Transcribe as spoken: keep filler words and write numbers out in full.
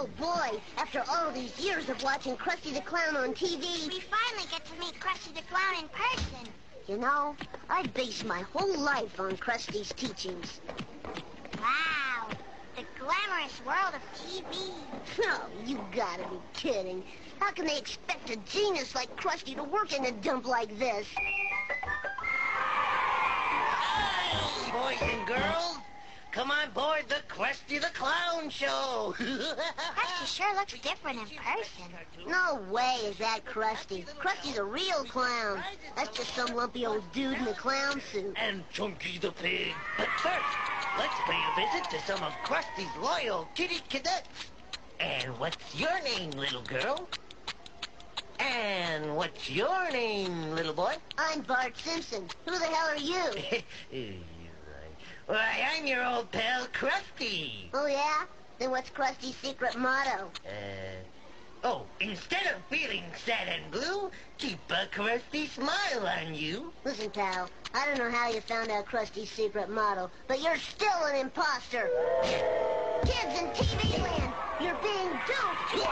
Oh, boy, after all these years of watching Krusty the Clown on T V... We finally get to meet Krusty the Clown in person. You know, I base my whole life on Krusty's teachings. Wow, the glamorous world of T V. Oh, you gotta be kidding. How can they expect a genius like Krusty to work in a dump like this? Hi, boys and girls. Come on board the Krusty the Clown show. Krusty sure looks different in person. No way is that Krusty. Krusty's a real clown. That's just some lumpy old dude in a clown suit. And Chunky the Pig. But first, let's pay a visit to some of Krusty's loyal kitty cadets. And what's your name, little girl? And what's your name, little boy? I'm Bart Simpson. Who the hell are you? Why, I'm your old pal, Krusty. Oh, yeah? Then what's Krusty's secret motto? Uh, oh, instead of feeling sad and blue, keep a Krusty smile on you. Listen, pal, I don't know how you found out Krusty's secret motto, but you're still an imposter. Kids in T V land, you're being duped.